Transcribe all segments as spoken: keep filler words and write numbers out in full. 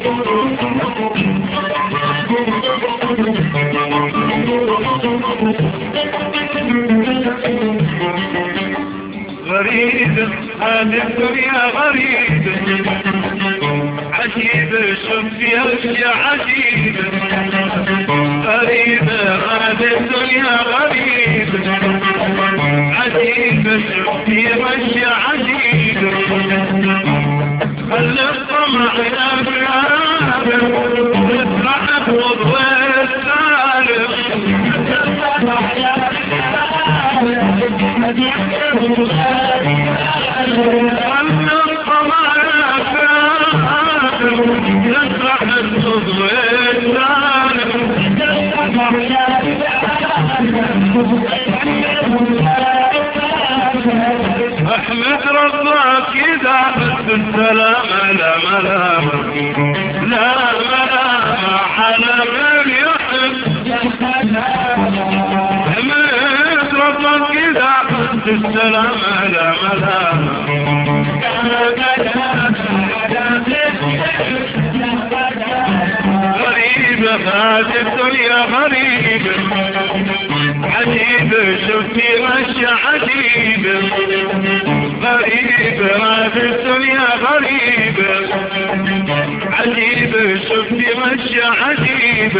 غريب هذه الدنيا غريب عجيب شوف فيها اشياء عجيب غريب هذه الدنيا غريب عجيب شوف فيها اشياء عجيب خلي الطمع يا بلاد تطلع بوضوء السالم خلي الطمع يا بلاد يطرح البوضوء السالم احمد ربك اذا حس السلام لا ملام لا ملام على من يحب احمد ربك اذا حس السلام لا ملام غريب هذه الدنيا غريب عجيب شفتي مشي عجيب غريب هذه الدنيا غريب عجيب شفتي مشي عجيب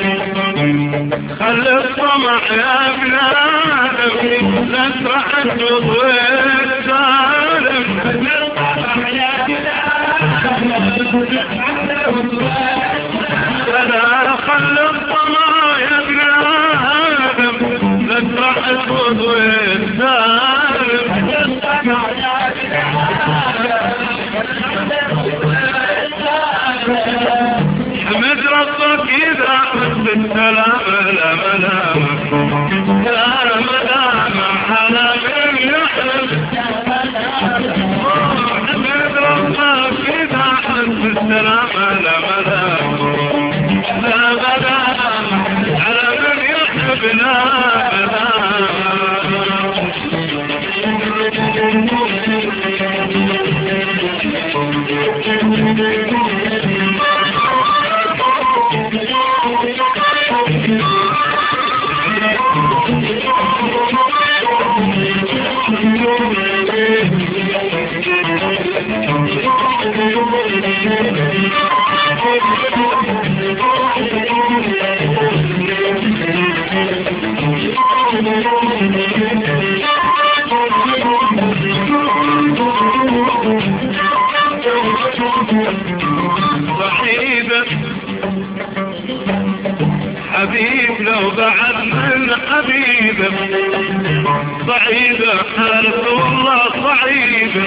خلي الطمع يا بلادم لا تروح تضوي السالم لا خلي الطمع يا بلادم لا تروح تضوي السالم حمد ربك إذا حب السلام لا ملام لا ملام على من يحب حمد ربك إذا حب السلام لا ملام لا ملام على من يحب لا ملام صحيبة حبيب لو بعد من حبيب صعيبة حالة والله صعيبة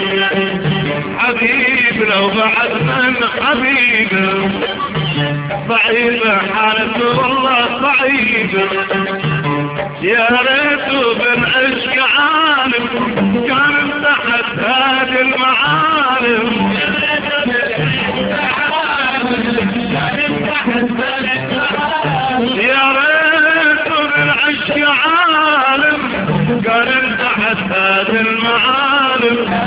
حبيب لو بعد من حبيب صعيبة حالة والله صعيبة يا ريت بالعشق عالم كان تحت هذه المعالم يا ريت بالعشق عالم كان تحت هذه المعالم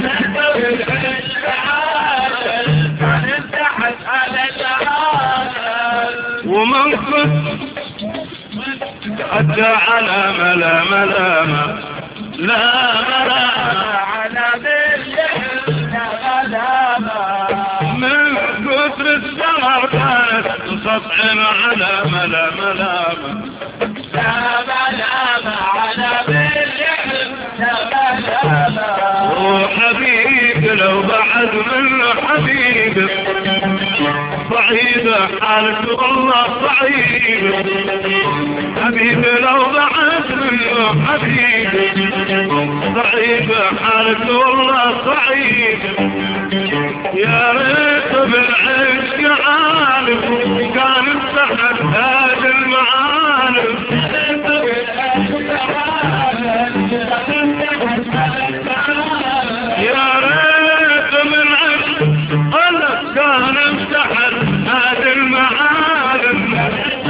ومن كنت أدى على ملا ملامة لا ملامة على من كثر السهر كانت سطع على ملا ملامة لا ملامة على وحبيب لو بعد من حبيب صعيبة حالك والله صعيب حبيب لو بعد منه حبيب صعيبة حالك والله صعيب يا ريت بالعشق عالم كان تحت هذه المعالم يا ريت بالعشق قلب كان تحت هذه المعالم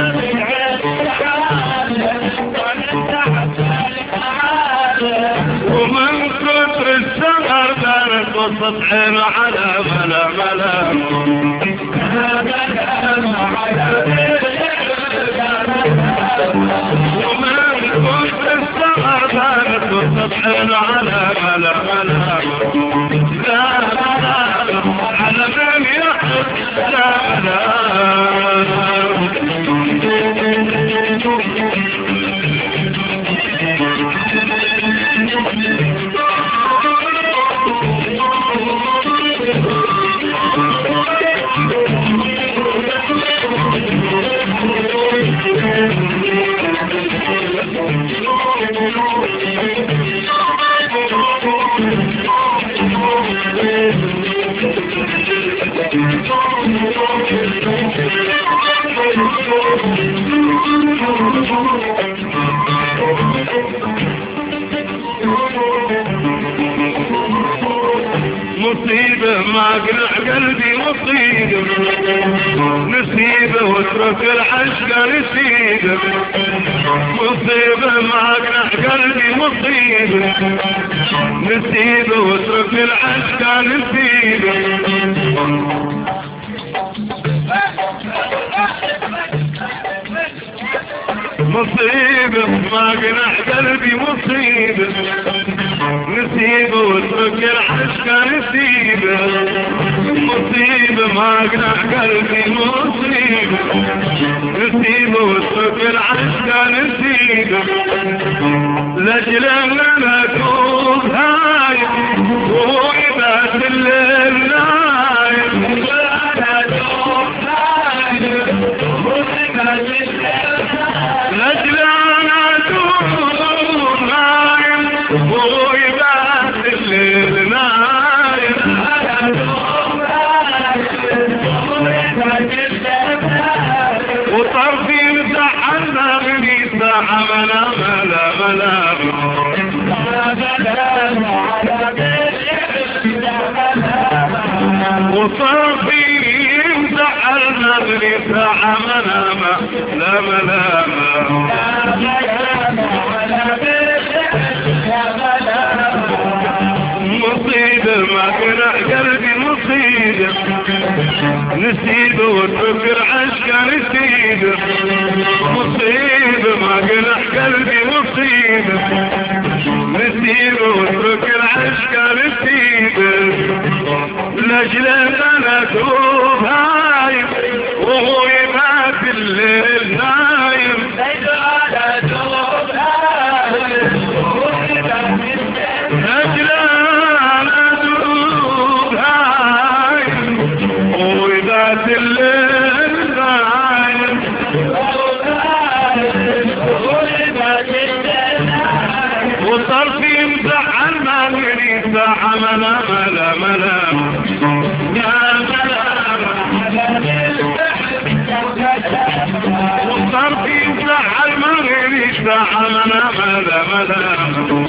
ومن كثر السهر كانت وسطحين على ملا ملا يطحن على ملا ملا لا ملا على من يحب لا ملا مصيبة ما قلع قلبي مصيبة نسيبة واترك العشق نسيبة مصيبة ما قلع قلبي مصيبة نسيبة واترك العشق نسيبة مصيبة ما قنع قلبي مصيبة نسيبة واترك العشق نسيبة مصيبة ما قنع قلبي مصيبة نسيبة واترك العشق نسيبة لجل انا توب هاي وعباد الليل نايم انا توب هاي وعباد الليل لجل انا توب نايم وعباد الليل نايم انا توب نايم وعباد الليل وطرفي مزحنا غني ساعة ملا ملا ملا وطرفي مزحنا غني ساعة ملا ملا ملا مصيبة ما قنع قلبي مصيبة نسيبة واترك العشق نسيبة مصيبة ما قنع قلبي مصيبة نسيبة واترك العشق نسيبة لجل انا توب هايم وهو يبات الليل نايم لجل انا توب هايم وهو يبات الليل لجل انا توب هايم وهو يبات الليل نايم وطرفي مزعل ما غني ساعة ملا ملا ملا يا ملا وطرفي مزعل ما غني ساعة ملا ملا ملا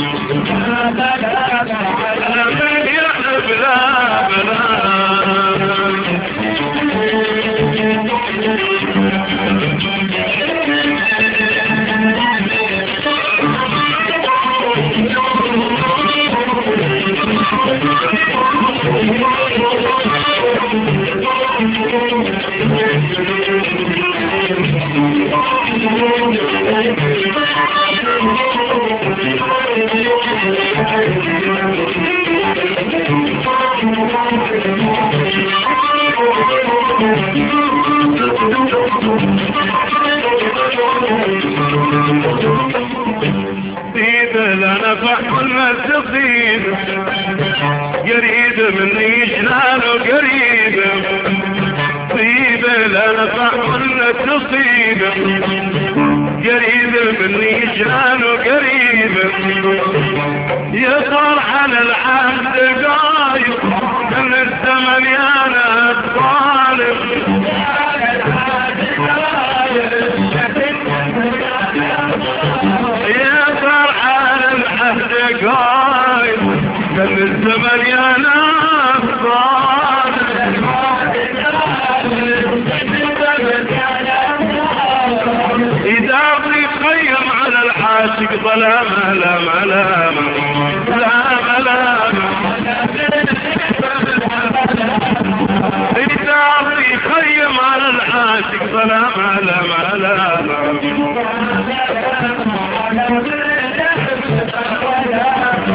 لا من يحب لا ملا لا نفح كل تصيب قريب من يجلال قريب طيب لا نفح كل تصيب قريب من يجلال قريب يا فرح العهد قايب من الزمن يا الطالب يا فرح العهد قايب من الزمن يا الطالب إذا بيقيم على العاشق ظلام لا ملام لا ملام إذا بيقيم على العاشق ظلام لا ملام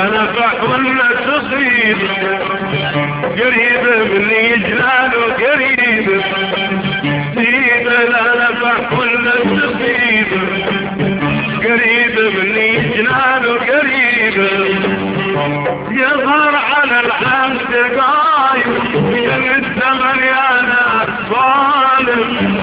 لا نفع ولا تصيب قريب مني جلاله قريب سيب لا نفع ولا تصيب قريب مني جلاله قريب يظهر على العبد قايم من الزمن يا ناس ظالم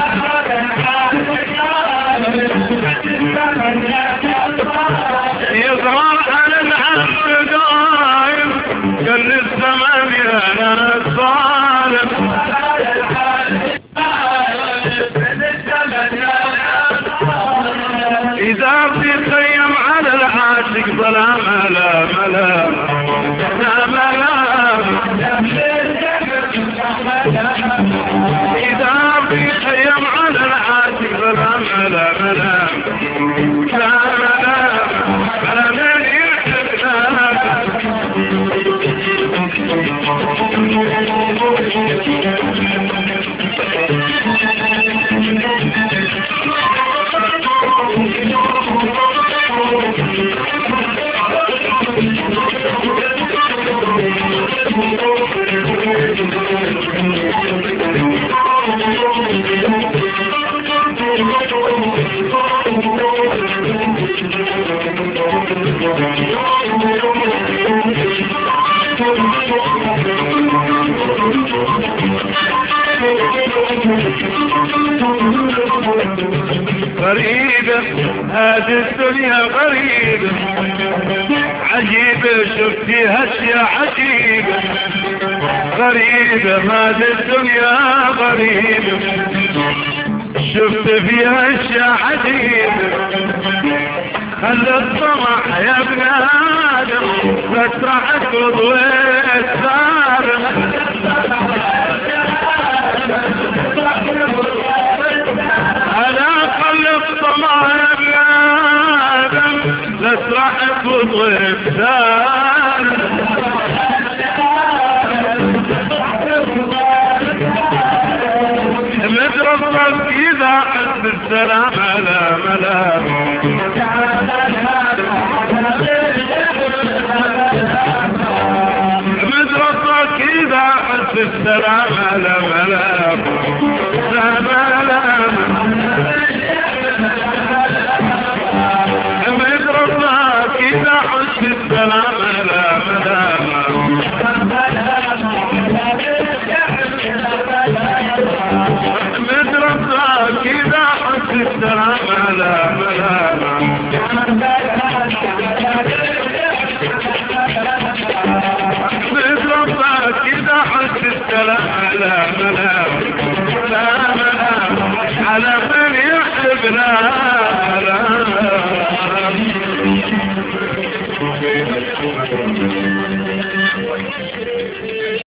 يظهر على العبد قايم من الزمن يا ناس ظالم إذا بيخيم على العاشق ظلام لا ملام لا ملام إذا بيخيم على العاشق ظلام لا ملام لا ملام على من يحب غريبة هذه الدنيا غريبة عجيبة شفتيها اشياء عجيبة غريبة هذه الدنيا غريبة شفت فيها اشياء عجيبة خلى الطمع يا ابن آدم فترحك وضويت ثارم أنا خلى الطمع يا ابن آدم فترحك وضويت ثارم مدرسك إذا حسب السلام لا ملام مدرسك إذا حسب السلام لا ملام لا ملام مدرسك إذا حسب السلام لا ملام مدرسك إذا حسب السلام لا ملام مدرسك إذا حسب السلام لا ملام لا ملام على من يحب لا ملام